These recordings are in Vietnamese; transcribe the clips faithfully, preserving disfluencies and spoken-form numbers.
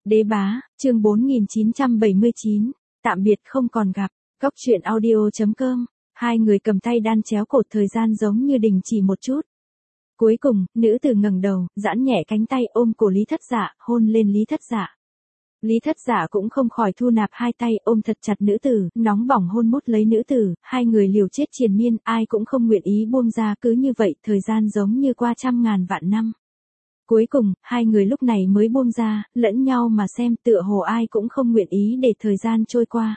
Đế bá, chương bốn nghìn chín trăm bảy mươi chín, tạm biệt không còn gặp, Cốc truyện audio.com, hai người cầm tay đan chéo cột thời gian giống như đình chỉ một chút. Cuối cùng, nữ tử ngẩng đầu, giãn nhẹ cánh tay ôm cổ Lý Thất Dạ, hôn lên Lý Thất Dạ. Lý Thất Dạ cũng không khỏi thu nạp hai tay ôm thật chặt nữ tử, nóng bỏng hôn mút lấy nữ tử, hai người liều chết triền miên, ai cũng không nguyện ý buông ra, cứ như vậy, thời gian giống như qua trăm ngàn vạn năm. Cuối cùng, hai người lúc này mới buông ra, lẫn nhau mà xem tựa hồ ai cũng không nguyện ý để thời gian trôi qua.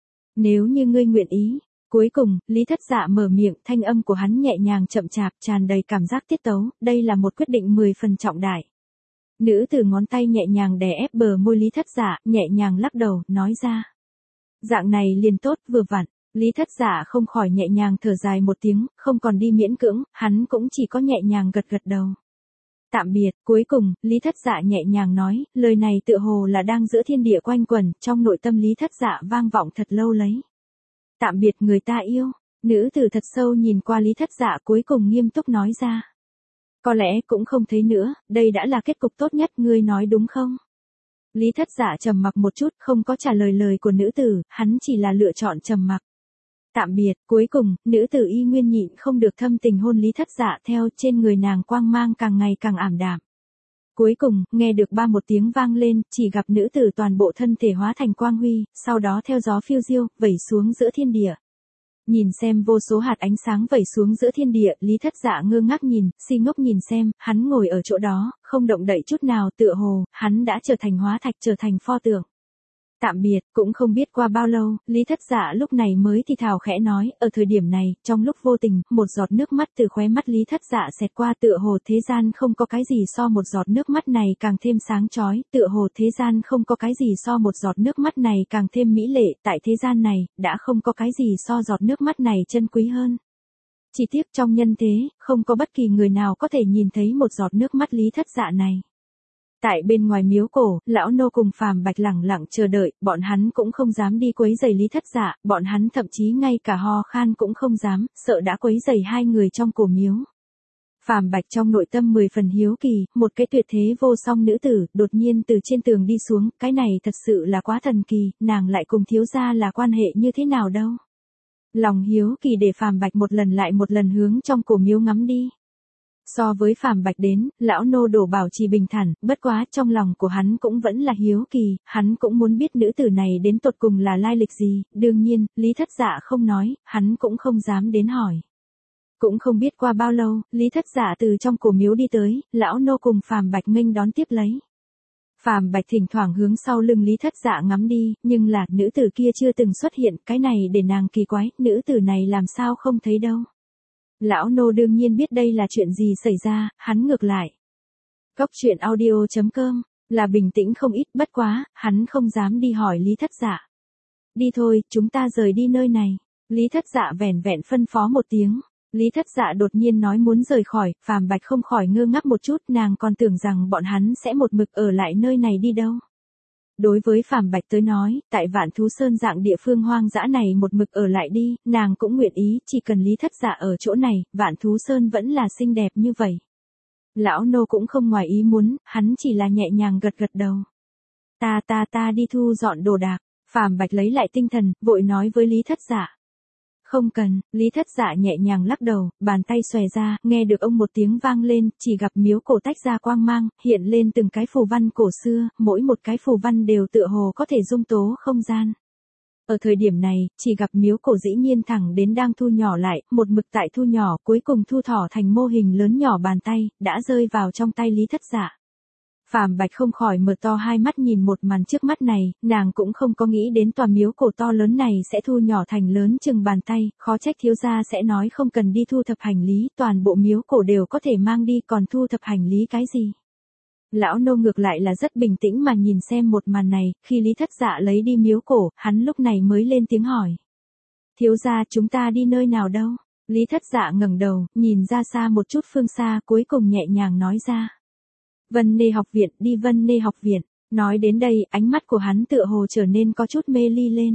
Nếu như ngươi nguyện ý. Cuối cùng, Lý Thất Dạ mở miệng, thanh âm của hắn nhẹ nhàng chậm chạp, tràn đầy cảm giác tiết tấu, đây là một quyết định mười phần trọng đại. Nữ tử ngón tay nhẹ nhàng đè ép bờ môi Lý Thất Dạ, nhẹ nhàng lắc đầu, nói ra. Dạng này liền tốt, vừa vặn. Lý Thất Dạ không khỏi nhẹ nhàng thở dài một tiếng, không còn đi miễn cưỡng, hắn cũng chỉ có nhẹ nhàng gật gật đầu. Tạm biệt, cuối cùng, Lý Thất Dạ nhẹ nhàng nói, lời này tựa hồ là đang giữa thiên địa quanh quẩn, trong nội tâm Lý Thất Dạ vang vọng thật lâu lấy. Tạm biệt người ta yêu, nữ tử thật sâu nhìn qua Lý Thất Dạ cuối cùng nghiêm túc nói ra. Có lẽ cũng không thấy nữa, đây đã là kết cục tốt nhất, ngươi nói đúng không? Lý Thất Dạ trầm mặc một chút, không có trả lời lời của nữ tử, hắn chỉ là lựa chọn trầm mặc. Tạm biệt, cuối cùng, nữ tử y nguyên nhịn không được thâm tình hôn Lý Thất Dạ theo trên người nàng quang mang càng ngày càng ảm đạm. Cuối cùng, nghe được ba một tiếng vang lên, chỉ gặp nữ tử toàn bộ thân thể hóa thành quang huy, sau đó theo gió phiêu diêu, vẩy xuống giữa thiên địa. Nhìn xem vô số hạt ánh sáng vẩy xuống giữa thiên địa, Lý Thất Dạ ngơ ngác nhìn, si ngốc nhìn xem, hắn ngồi ở chỗ đó, không động đậy chút nào, tựa hồ, hắn đã trở thành hóa thạch, trở thành pho tượng. Tạm biệt, cũng không biết qua bao lâu, Lý Thất Dạ lúc này mới thì thào khẽ nói, ở thời điểm này, trong lúc vô tình, một giọt nước mắt từ khóe mắt Lý Thất Dạ xẹt qua, tựa hồ thế gian không có cái gì so một giọt nước mắt này càng thêm sáng chói, tựa hồ thế gian không có cái gì so một giọt nước mắt này càng thêm mỹ lệ, tại thế gian này, đã không có cái gì so giọt nước mắt này chân quý hơn. Chỉ tiếc trong nhân thế, không có bất kỳ người nào có thể nhìn thấy một giọt nước mắt Lý Thất Dạ này. Tại bên ngoài miếu cổ, lão nô cùng Phàm Bạch lẳng lặng chờ đợi, bọn hắn cũng không dám đi quấy rầy Lý Thất Dạ, bọn hắn thậm chí ngay cả ho khan cũng không dám, sợ đã quấy rầy hai người trong cổ miếu. Phàm Bạch trong nội tâm mười phần hiếu kỳ, một cái tuyệt thế vô song nữ tử, đột nhiên từ trên tường đi xuống, cái này thật sự là quá thần kỳ, nàng lại cùng thiếu gia là quan hệ như thế nào đâu. Lòng hiếu kỳ để Phàm Bạch một lần lại một lần hướng trong cổ miếu ngắm đi. So với Phàm Bạch đến, lão nô đổ bảo trì bình thản, bất quá trong lòng của hắn cũng vẫn là hiếu kỳ, hắn cũng muốn biết nữ tử này đến tột cùng là lai lịch gì, đương nhiên, Lý Thất Dạ không nói, hắn cũng không dám đến hỏi. Cũng không biết qua bao lâu, Lý Thất Dạ từ trong cổ miếu đi tới, lão nô cùng Phàm Bạch nghênh đón tiếp lấy. Phàm Bạch thỉnh thoảng hướng sau lưng Lý Thất Dạ ngắm đi, nhưng là, nữ tử kia chưa từng xuất hiện, cái này để nàng kỳ quái, nữ tử này làm sao không thấy đâu. Lão nô đương nhiên biết đây là chuyện gì xảy ra, hắn ngược lại. Cốc truyện audio.com, là bình tĩnh không ít, bất quá, hắn không dám đi hỏi Lý Thất Dạ. Đi thôi, chúng ta rời đi nơi này. Lý Thất Dạ vẻn vẹn phân phó một tiếng. Lý Thất Dạ đột nhiên nói muốn rời khỏi, Phàm Bạch không khỏi ngơ ngác một chút, nàng còn tưởng rằng bọn hắn sẽ một mực ở lại nơi này đi đâu. Đối với Phàm Bạch tới nói, tại Vạn Thú Sơn dạng địa phương hoang dã này một mực ở lại đi, nàng cũng nguyện ý, chỉ cần Lý Thất Dạ ở chỗ này, Vạn Thú Sơn vẫn là xinh đẹp như vậy. Lão nô cũng không ngoài ý muốn, hắn chỉ là nhẹ nhàng gật gật đầu. Ta ta ta đi thu dọn đồ đạc, Phàm Bạch lấy lại tinh thần, vội nói với Lý Thất Dạ. Không cần, Lý Thất Dạ nhẹ nhàng lắc đầu, bàn tay xòe ra, nghe được ông một tiếng vang lên, chỉ gặp miếu cổ tách ra quang mang, hiện lên từng cái phù văn cổ xưa, mỗi một cái phù văn đều tựa hồ có thể dung tố không gian. Ở thời điểm này, chỉ gặp miếu cổ dĩ nhiên thẳng đến đang thu nhỏ lại, một mực tại thu nhỏ, cuối cùng thu thỏ thành mô hình lớn nhỏ bàn tay, đã rơi vào trong tay Lý Thất Dạ. Phàm Bạch không khỏi mở to hai mắt nhìn một màn trước mắt này, nàng cũng không có nghĩ đến tòa miếu cổ to lớn này sẽ thu nhỏ thành lớn chừng bàn tay, khó trách thiếu gia sẽ nói không cần đi thu thập hành lý, toàn bộ miếu cổ đều có thể mang đi, còn thu thập hành lý cái gì. Lão nô ngược lại là rất bình tĩnh mà nhìn xem một màn này, khi Lý Thất Dạ lấy đi miếu cổ, hắn lúc này mới lên tiếng hỏi. Thiếu gia, chúng ta đi nơi nào đâu? Lý Thất Dạ ngẩng đầu, nhìn ra xa một chút phương xa, cuối cùng nhẹ nhàng nói ra. Vân Nê học viện, đi Vân Nê học viện. Nói đến đây, ánh mắt của hắn tựa hồ trở nên có chút mê ly lên.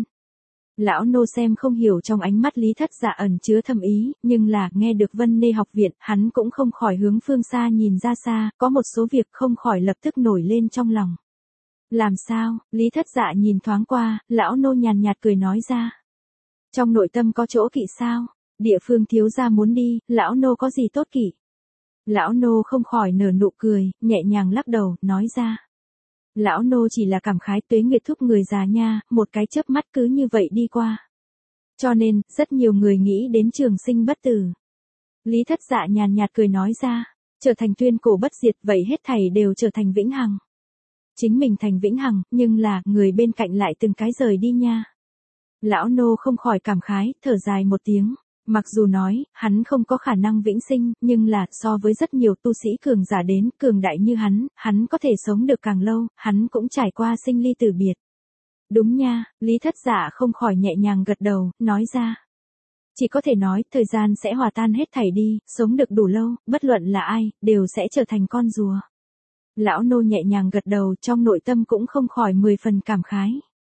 Lão nô xem không hiểu trong ánh mắt Lý Thất Dạ ẩn chứa thâm ý, nhưng là, nghe được Vân Nê học viện, hắn cũng không khỏi hướng phương xa nhìn ra xa, có một số việc không khỏi lập tức nổi lên trong lòng. Làm sao? Lý Thất Dạ nhìn thoáng qua, lão nô nhàn nhạt cười nói ra. Trong nội tâm có chỗ kỵ sao? Địa phương thiếu gia muốn đi, lão nô có gì tốt kỵ? Lão nô không khỏi nở nụ cười, nhẹ nhàng lắc đầu, nói ra. Lão nô chỉ là cảm khái tuế nguyệt thúc người già nha, một cái chớp mắt cứ như vậy đi qua. Cho nên, rất nhiều người nghĩ đến trường sinh bất tử. Lý Thất Dạ nhàn nhạt cười nói ra, trở thành tuyên cổ bất diệt vậy hết thảy đều trở thành vĩnh hằng. Chính mình thành vĩnh hằng, nhưng là, người bên cạnh lại từng cái rời đi nha. Lão nô không khỏi cảm khái, thở dài một tiếng. Mặc dù nói, hắn không có khả năng vĩnh sinh, nhưng là, so với rất nhiều tu sĩ cường giả đến, cường đại như hắn, hắn có thể sống được càng lâu, hắn cũng trải qua sinh ly tử biệt. Đúng nha, Lý Thất Dạ không khỏi nhẹ nhàng gật đầu, nói ra. Chỉ có thể nói, thời gian sẽ hòa tan hết thảy đi, sống được đủ lâu, bất luận là ai, đều sẽ trở thành con rùa. Lão nô nhẹ nhàng gật đầu, trong nội tâm cũng không khỏi mười phần cảm khái.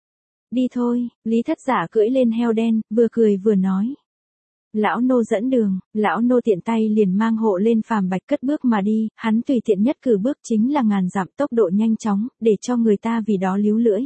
Đi thôi, Lý Thất Dạ cưỡi lên heo đen, vừa cười vừa nói. Lão nô dẫn đường, lão nô tiện tay liền mang hộ lên phàm bạch cất bước mà đi, hắn tùy tiện nhất cử bước chính là ngàn dặm tốc độ nhanh chóng, để cho người ta vì đó líu lưỡi.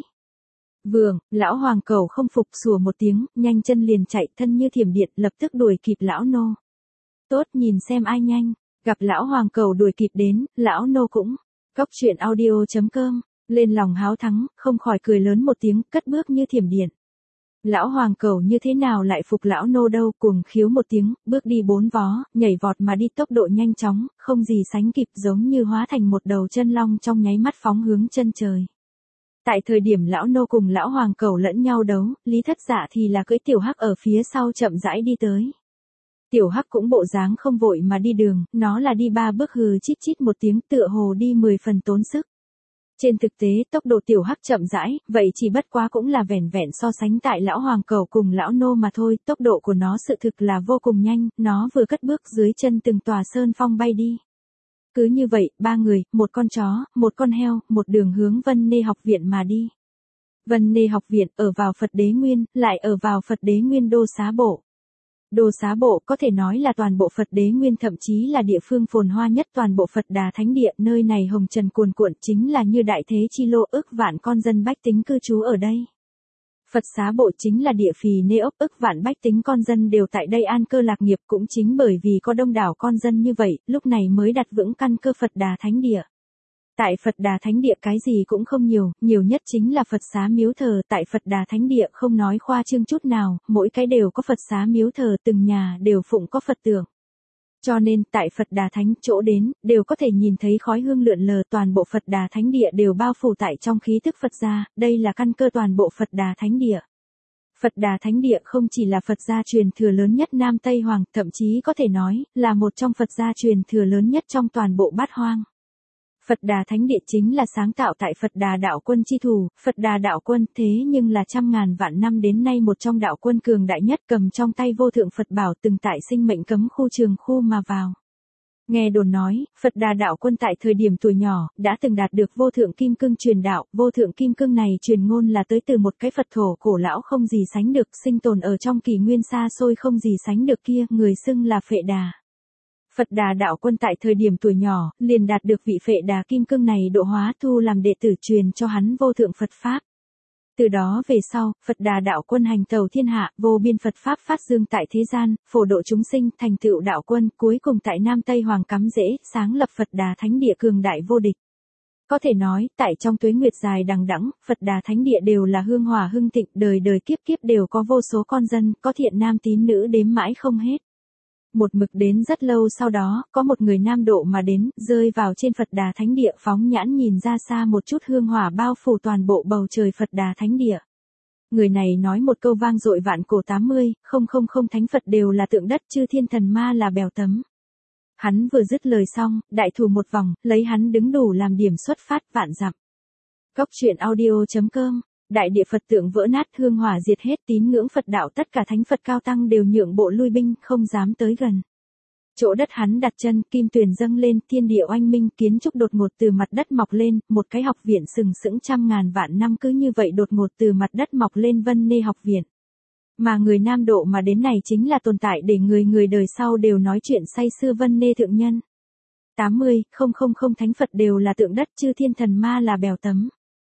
Vườn, lão hoàng cẩu không phục sủa một tiếng, nhanh chân liền chạy thân như thiểm điện lập tức đuổi kịp lão nô. Tốt nhìn xem ai nhanh, gặp lão hoàng cẩu đuổi kịp đến, lão nô cũng. Cóc truyện audio chấm com, lên lòng háo thắng, không khỏi cười lớn một tiếng, cất bước như thiểm điện. Lão hoàng cẩu như thế nào lại phục lão nô đâu, cuồng khiếu một tiếng, bước đi bốn vó, nhảy vọt mà đi tốc độ nhanh chóng, không gì sánh kịp giống như hóa thành một đầu chân long trong nháy mắt phóng hướng chân trời. Tại thời điểm lão nô cùng lão hoàng cẩu lẫn nhau đấu, Lý Thất Dạ thì là cưỡi tiểu hắc ở phía sau chậm rãi đi tới. Tiểu hắc cũng bộ dáng không vội mà đi đường, nó là đi ba bước hừ chít chít một tiếng tựa hồ đi mười phần tốn sức. Trên thực tế tốc độ tiểu hắc chậm rãi, vậy chỉ bất quá cũng là vẻn vẹn so sánh tại lão hoàng cẩu cùng lão nô mà thôi, tốc độ của nó sự thực là vô cùng nhanh, nó vừa cất bước dưới chân từng tòa sơn phong bay đi. Cứ như vậy, ba người, một con chó, một con heo, một đường hướng Vân Nê học viện mà đi. Vân Nê học viện ở vào Phật Đế Nguyên, lại ở vào Phật Đế Nguyên Đô Xá Bộ. Đô Xá Bộ có thể nói là toàn bộ Phật Đế Nguyên, thậm chí là địa phương phồn hoa nhất toàn bộ Phật Đà Thánh Địa, nơi này hồng trần cuồn cuộn chính là như đại thế chi lô, ức vạn con dân bách tính cư trú ở đây. Phật Xá Bộ chính là địa phì nê ốc, ức vạn bách tính con dân đều tại đây an cơ lạc nghiệp, cũng chính bởi vì có đông đảo con dân như vậy, lúc này mới đặt vững căn cơ Phật Đà Thánh Địa. Tại Phật Đà Thánh Địa cái gì cũng không nhiều, nhiều nhất chính là Phật xá miếu thờ, tại Phật Đà Thánh Địa không nói khoa trương chút nào, mỗi cái đều có Phật xá miếu thờ, từng nhà đều phụng có Phật tượng. Cho nên, tại Phật Đà Thánh chỗ đến, đều có thể nhìn thấy khói hương lượn lờ, toàn bộ Phật Đà Thánh Địa đều bao phủ tại trong khí tức Phật gia, đây là căn cơ toàn bộ Phật Đà Thánh Địa. Phật Đà Thánh Địa không chỉ là Phật gia truyền thừa lớn nhất Nam Tây Hoàng, thậm chí có thể nói, là một trong Phật gia truyền thừa lớn nhất trong toàn bộ bát hoang. Phật Đà Thánh Địa chính là sáng tạo tại Phật Đà đạo quân chi thủ, Phật Đà đạo quân thế nhưng là trăm ngàn vạn năm đến nay một trong đạo quân cường đại nhất, cầm trong tay vô thượng Phật bảo từng tại sinh mệnh cấm khu trường khu mà vào. Nghe đồn nói, Phật Đà đạo quân tại thời điểm tuổi nhỏ, đã từng đạt được vô thượng kim cương truyền đạo, vô thượng kim cương này truyền ngôn là tới từ một cái Phật thổ cổ lão không gì sánh được, sinh tồn ở trong kỷ nguyên xa xôi không gì sánh được kia, người xưng là Phệ Đà. Phật Đà đạo quân tại thời điểm tuổi nhỏ, liền đạt được vị Phệ Đà kim cương này độ hóa, thu làm đệ tử truyền cho hắn vô thượng Phật Pháp. Từ đó về sau, Phật Đà đạo quân hành tẩu thiên hạ, vô biên Phật Pháp phát dương tại thế gian, phổ độ chúng sinh, thành tựu đạo quân, cuối cùng tại Nam Tây Hoàng cắm rễ, sáng lập Phật Đà Thánh Địa cường đại vô địch. Có thể nói, tại trong tuế nguyệt dài đằng đẵng, Phật Đà Thánh Địa đều là hương hòa hưng thịnh, đời đời kiếp kiếp đều có vô số con dân, có thiện nam tín nữ đếm mãi không hết. Một mực đến rất lâu sau đó, có một người nam độ mà đến, rơi vào trên Phật Đà Thánh Địa, phóng nhãn nhìn ra xa một chút hương hỏa bao phủ toàn bộ bầu trời Phật Đà Thánh Địa. Người này nói một câu vang dội vạn cổ tám mươi, không không không thánh Phật đều là tượng đất, chư thiên thần ma là bèo tấm. Hắn vừa dứt lời xong, đại thủ một vòng, lấy hắn đứng đủ làm điểm xuất phát vạn dặm. Cóc truyện audio chấm com. Đại địa Phật tượng vỡ nát, hương hỏa diệt hết, tín ngưỡng Phật đạo tất cả thánh Phật cao tăng đều nhượng bộ lui binh, không dám tới gần. Chỗ đất hắn đặt chân, kim tuyền dâng lên, thiên địa oanh minh, kiến trúc đột ngột từ mặt đất mọc lên, một cái học viện sừng sững trăm ngàn vạn năm cứ như vậy đột ngột từ mặt đất mọc lên, Vân Nê học viện. Mà người nam độ mà đến này chính là tồn tại để người người đời sau đều nói chuyện say sưa Vân Nê thượng nhân. tám mươi, không không không thánh Phật đều là tượng đất, chư thiên thần ma là bèo tấm.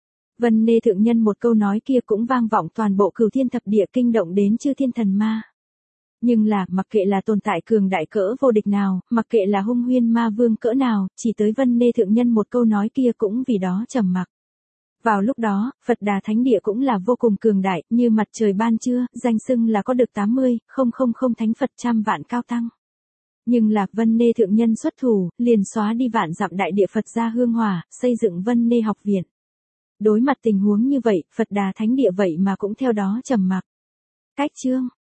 Vân Nê thượng nhân một câu nói kia cũng vang vọng toàn bộ Cửu Thiên thập địa, kinh động đến chư thiên thần ma. Nhưng là, mặc kệ là tồn tại cường đại cỡ vô địch nào, mặc kệ là hung huyên ma vương cỡ nào, chỉ tới Vân Nê thượng nhân một câu nói kia cũng vì đó trầm mặc. Vào lúc đó, Phật Đà Thánh Địa cũng là vô cùng cường đại, như mặt trời ban trưa, danh xưng là có được tám mươi, không không không thánh Phật trăm vạn cao tăng. Nhưng là, Vân Nê thượng nhân xuất thủ, liền xóa đi vạn dặm đại địa Phật gia hương hỏa, xây dựng Vân Nê học viện. Đối mặt tình huống như vậy, Phật Đà Thánh Địa vậy mà cũng theo đó trầm mặc. Cách chương